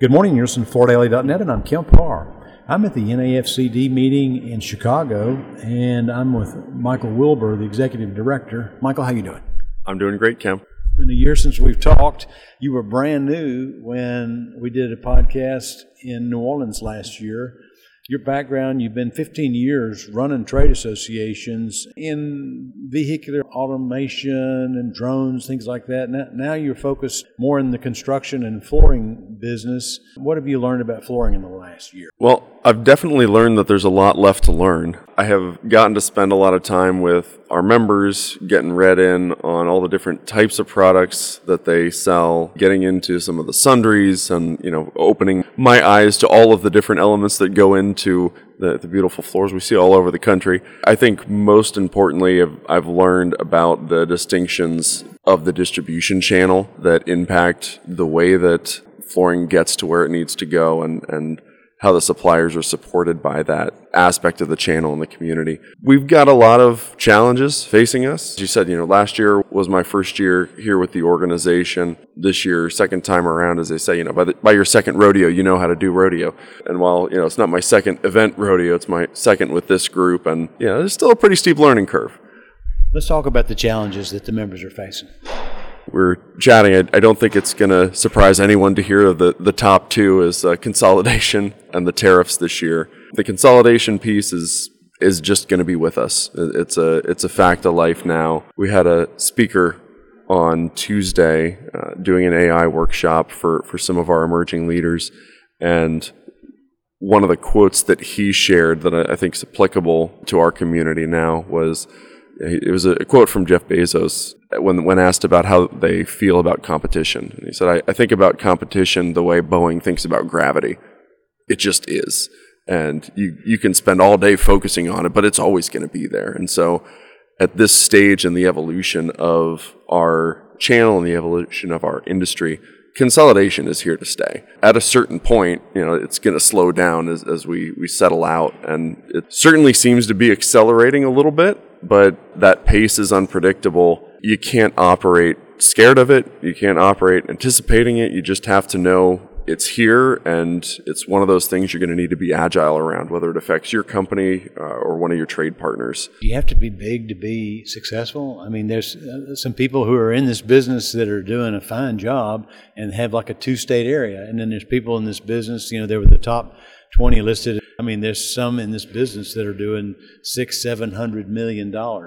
Good morning, you're listening to FloorDaily.net, and I'm Kemp Parr. I'm at the NAFCD meeting in Chicago, and I'm with Michael Wilbur, the Executive Director. Michael, how you doing? I'm doing great, Kemp. It's been a year since we've talked. You were brand new when we did a podcast in New Orleans last year. Your background, you've been 15 years running trade associations in vehicular automation and drones, things like that. Now you're focused more in the construction and flooring business. What have you learned about flooring in the last year? Well, I've definitely learned that there's a lot left to learn. I have gotten to spend a lot of time with our members, getting read in on all the different types of products that they sell, getting into some of the sundries and, opening my eyes to all of the different elements that go into the beautiful floors we see all over the country. I think most importantly, I've learned about the distinctions of the distribution channel that impact the way that flooring gets to where it needs to go and how the suppliers are supported by that aspect of the channel in the community. We've got a lot of challenges facing us. As you said, last year was my first year here with the organization. This year, second time around, as they say, by your second rodeo, you know how to do rodeo. And while, it's not my second event rodeo, it's my second with this group. And, there's still a pretty steep learning curve. Let's talk about the challenges that the members are facing. We're chatting. I don't think it's going to surprise anyone to hear the top two is consolidation and the tariffs this year. The consolidation piece is just going to be with us. It's a fact of life now. We had a speaker on Tuesday doing an AI workshop for some of our emerging leaders, and one of the quotes that he shared that I think is applicable to our community now was, it was a quote from Jeff Bezos when asked about how they feel about competition. And he said, I think about competition the way Boeing thinks about gravity. It just is. And you can spend all day focusing on it, but it's always going to be there. And so at this stage in the evolution of our channel and the evolution of our industry, consolidation is here to stay. At a certain point, it's going to slow down as we settle out. And it certainly seems to be accelerating a little bit, but that pace is unpredictable. You can't operate scared of it. You can't operate anticipating it. You just have to know it's here, and it's one of those things you're going to need to be agile around, whether it affects your company or one of your trade partners. You have to be big to be successful. I mean, there's some people who are in this business that are doing a fine job and have like a two-state area. And then there's people in this business, they were the top 20 listed. I mean, there's some in this business that are doing $600-700 million.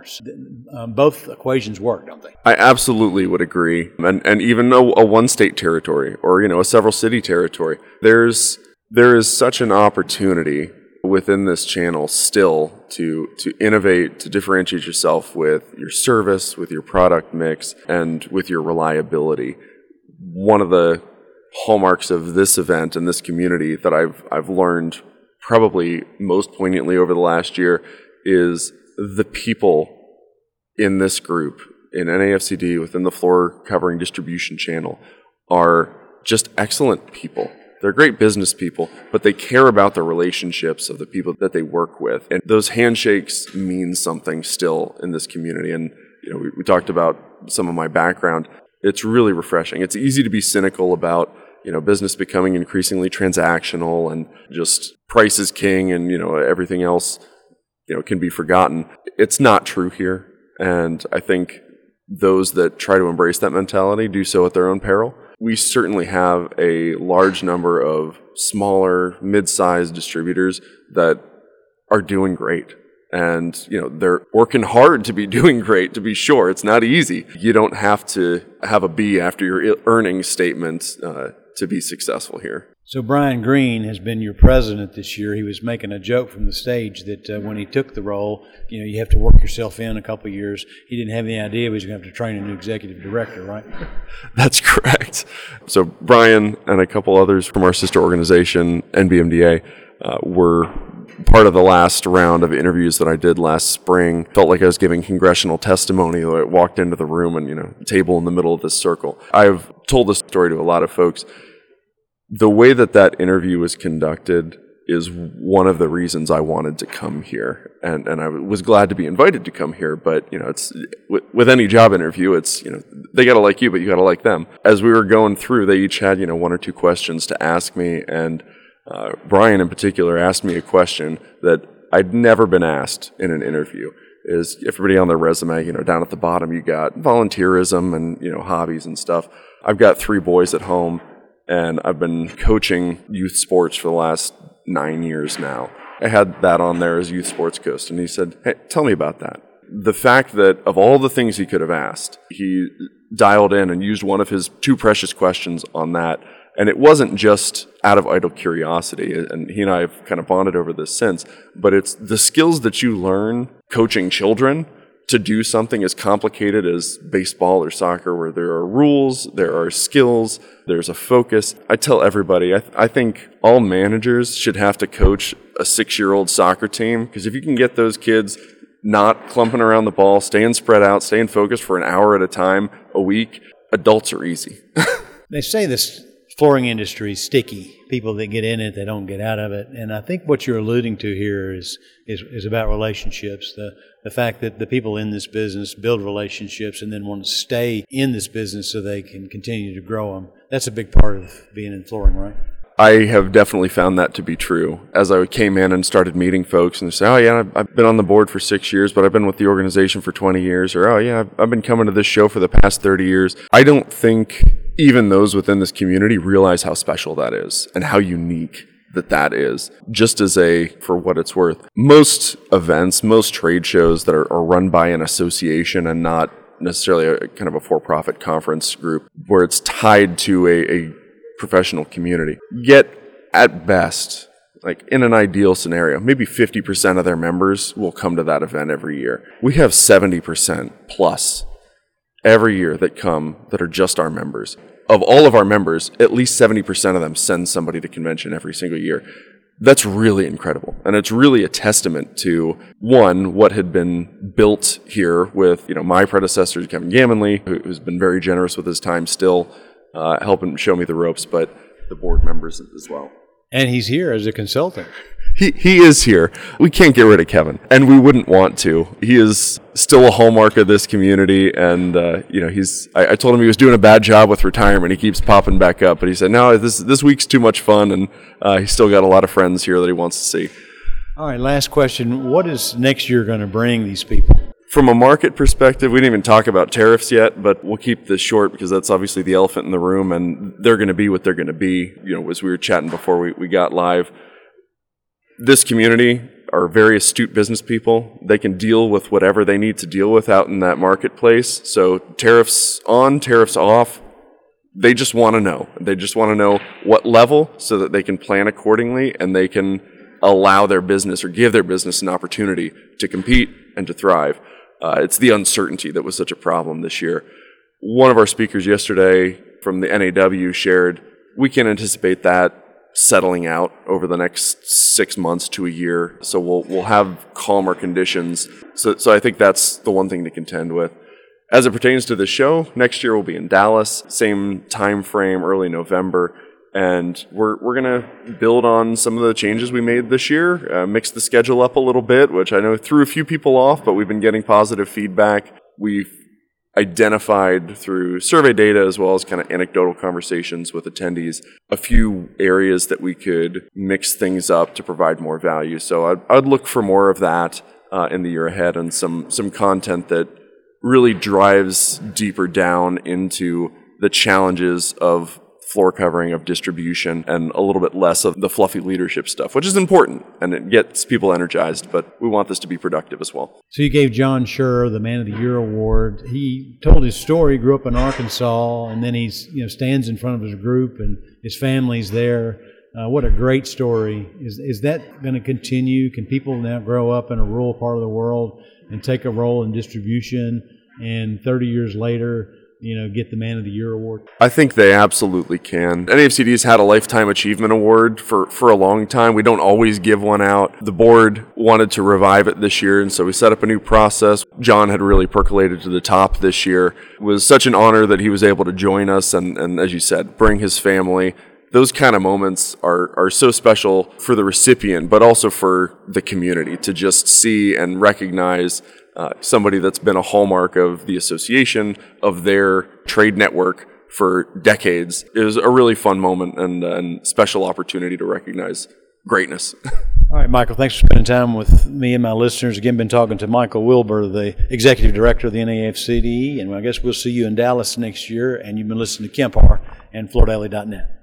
Both equations work, don't they? I absolutely would agree. And even a one-state territory or, a several-city territory, there is such an opportunity within this channel still to innovate, to differentiate yourself with your service, with your product mix, and with your reliability. One of the hallmarks of this event and this community that I've learned probably most poignantly over the last year is the people in this group, in NAFCD, within the floor covering distribution channel, are just excellent people. They're great business people, but they care about the relationships of the people that they work with. And those handshakes mean something still in this community. And we talked about some of my background. It's really refreshing. It's easy to be cynical about business becoming increasingly transactional and just price is king and, everything else, can be forgotten. It's not true here. And I think those that try to embrace that mentality do so at their own peril. We certainly have a large number of smaller, mid-sized distributors that are doing great. And, they're working hard to be doing great, to be sure. It's not easy. You don't have to have a B after your earnings statement to be successful here. So Brian Green has been your president this year. He was making a joke from the stage that when he took the role, you have to work yourself in a couple of years. He didn't have any idea he was going to have to train a new executive director, right? That's correct. So Brian and a couple others from our sister organization, NBMDA, were part of the last round of interviews that I did last spring. Felt like I was giving congressional testimony. I walked into the room and, table in the middle of this circle. I've told this story to a lot of folks. The way that interview was conducted is one of the reasons I wanted to come here. And I was glad to be invited to come here, but, it's with any job interview, it's, they got to like you, but you got to like them. As we were going through, they each had, one or two questions to ask me, and Brian in particular asked me a question that I'd never been asked in an interview. Is everybody on their resume, down at the bottom, you got volunteerism and, hobbies and stuff. I've got 3 boys at home, and I've been coaching youth sports for the last 9 years now. I had that on there as youth sports coach, and he said, hey, tell me about that. The fact that of all the things he could have asked, he dialed in and used one of his 2 precious questions on that. And it wasn't just out of idle curiosity, and he and I have kind of bonded over this since, but it's the skills that you learn coaching children to do something as complicated as baseball or soccer, where there are rules, there are skills, there's a focus. I tell everybody, I think all managers should have to coach a 6-year-old soccer team, because if you can get those kids not clumping around the ball, staying spread out, staying focused for an hour at a time a week, adults are easy. They say this flooring industry is sticky. People that get in it, they don't get out of it. And I think what you're alluding to here is about relationships. The fact that the people in this business build relationships and then want to stay in this business so they can continue to grow them. That's a big part of being in flooring, right? I have definitely found that to be true. As I came in and started meeting folks and they say, oh yeah, I've been on the board for 6 years, but I've been with the organization for 20 years. Or, oh yeah, I've been coming to this show for the past 30 years. I don't think even those within this community realize how special that is and how unique that is. Just as for what it's worth, most events, most trade shows that are run by an association and not necessarily a kind of a for-profit conference group where it's tied to a professional community, get at best, like in an ideal scenario, maybe 50% of their members will come to that event every year. We have 70% plus every year that come that are just our members. Of all of our members, at least 70% of them send somebody to convention every single year. That's really incredible. And it's really a testament to, one, what had been built here with, my predecessor, Kevin Gammonley, who's been very generous with his time still, helping show me the ropes, but the board members as well. And he's here as a consultant. He is here. We can't get rid of Kevin, and we wouldn't want to. He is still a hallmark of this community, and I told him he was doing a bad job with retirement. He keeps popping back up, but he said, no, this week's too much fun, and he's still got a lot of friends here that he wants to see. All right, last question. What is next year going to bring these people? From a market perspective, we didn't even talk about tariffs yet, but we'll keep this short because that's obviously the elephant in the room, and they're going to be what they're going to be. As we were chatting before we got live, this community are very astute business people. They can deal with whatever they need to deal with out in that marketplace. So tariffs on, tariffs off, they just want to know. They just want to know what level so that they can plan accordingly and they can allow their business or give their business an opportunity to compete and to thrive. It's the uncertainty that was such a problem this year. One of our speakers yesterday from the NAW shared, we can anticipate that settling out over the next 6 months to a year. So we'll have calmer conditions. So I think that's the one thing to contend with. As it pertains to the show, next year we'll be in Dallas, same time frame, early November. And we're going to build on some of the changes we made this year, mix the schedule up a little bit, which I know threw a few people off, but we've been getting positive feedback. We've identified through survey data as well as kind of anecdotal conversations with attendees a few areas that we could mix things up to provide more value. So I'd look for more of that in the year ahead and some content that really drives deeper down into the challenges of floor covering, of distribution, and a little bit less of the fluffy leadership stuff, which is important, and it gets people energized, but we want this to be productive as well. So you gave John Scher the Man of the Year award. He told his story, grew up in Arkansas, and then he's stands in front of his group, and his family's there. What a great story. Is that going to continue? Can people now grow up in a rural part of the world and take a role in distribution, and 30 years later get the Man of the Year award? I think they absolutely can. NAFCD's had a Lifetime Achievement Award for a long time. We don't always give one out. The board wanted to revive it this year, and so we set up a new process. John had really percolated to the top this year. It was such an honor that he was able to join us and as you said, bring his family. those kind of moments are so special for the recipient, but also for the community to just see and recognize somebody that's been a hallmark of the association, of their trade network for decades. It was a really fun moment and special opportunity to recognize greatness. All right, Michael, thanks for spending time with me and my listeners. Again, been talking to Michael Wilbur, the Executive Director of the NAFCDE, and I guess we'll see you in Dallas next year, and you've been listening to Kemp Harr and FloorDaily.net.